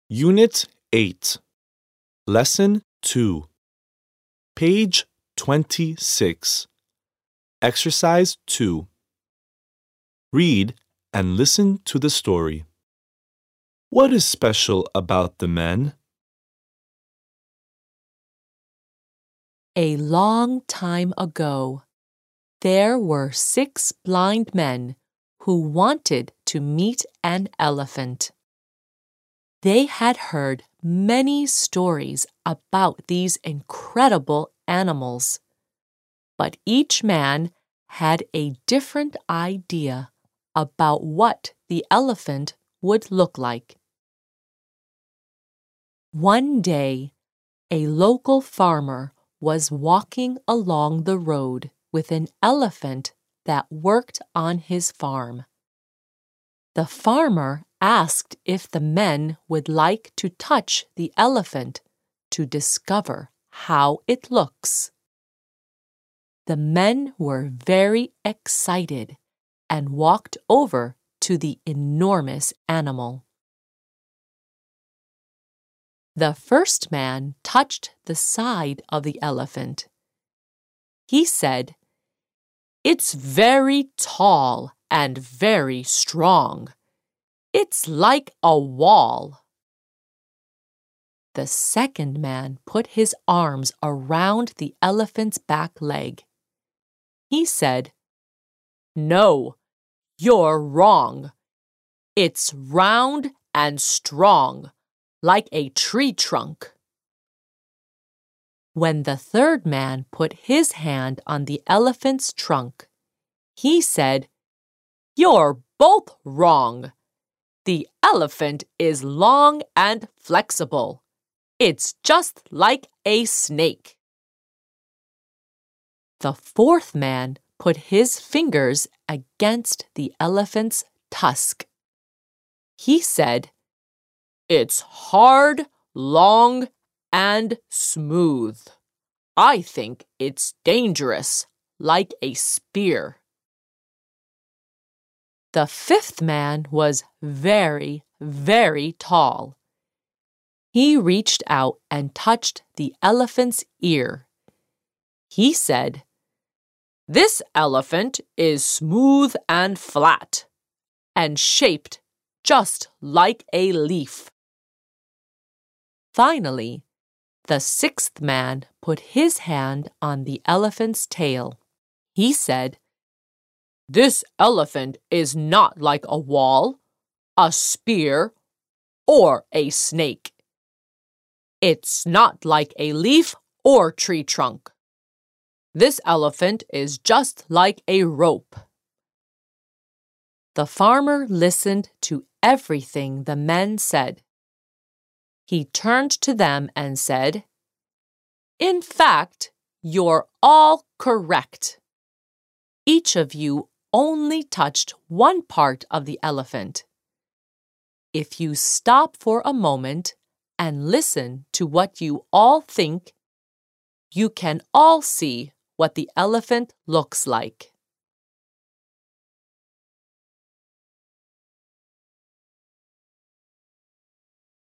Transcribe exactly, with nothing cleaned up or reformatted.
Unit eight, Lesson two, Page twenty-six, Exercise two. Read and listen to the story. What is special about the men? A long time ago, there were six blind men who wanted to meet an elephant. They had heard many stories about these incredible animals, but each man had a different idea about what the elephant would look like. One day, a local farmer was walking along the road with an elephant that worked on his farm. The farmer asked if the men would like to touch the elephant to discover how it looks. The men were very excited and walked over to the enormous animal. The first man touched the side of the elephant. He said, "It's very tall and very strong. It's like a wall." The second man put his arms around the elephant's back leg. He said, "No, you're wrong. It's round and strong, like a tree trunk." When the third man put his hand on the elephant's trunk, he said, "You're both wrong. The elephant is long and flexible. It's just like a snake." The fourth man put his fingers against the elephant's tusk. He said, "It's hard, long, and smooth. I think it's dangerous, like a spear." The fifth man was very, very tall. He reached out and touched the elephant's ear. He said, "This elephant is smooth and flat, and shaped just like a leaf." Finally, the sixth man put his hand on the elephant's tail. He said, "This elephant is not like a wall, a spear, or a snake. It's not like a leaf or tree trunk. This elephant is just like a rope." The farmer listened to everything the men said. He turned to them and said, "In fact, you're all correct. Each of you only touched one part of the elephant. If you stop for a moment and listen to what you all think, you can all see what the elephant looks like."